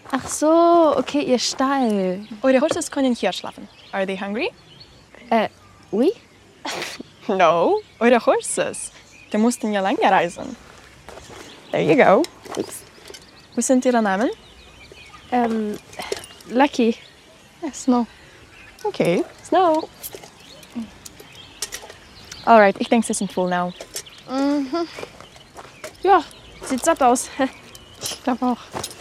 Ach so, okay, ihr Stall. Eure Horses können hier schlafen. Are they hungry? Oui? No, eure Horses. Die mussten ja lange reisen. There you go. Was sind ihre Namen? Lucky. Snow. Okay, Snow. Alright, ich denke, sie sind full now. Ja, sieht satt aus. Ich glaube auch.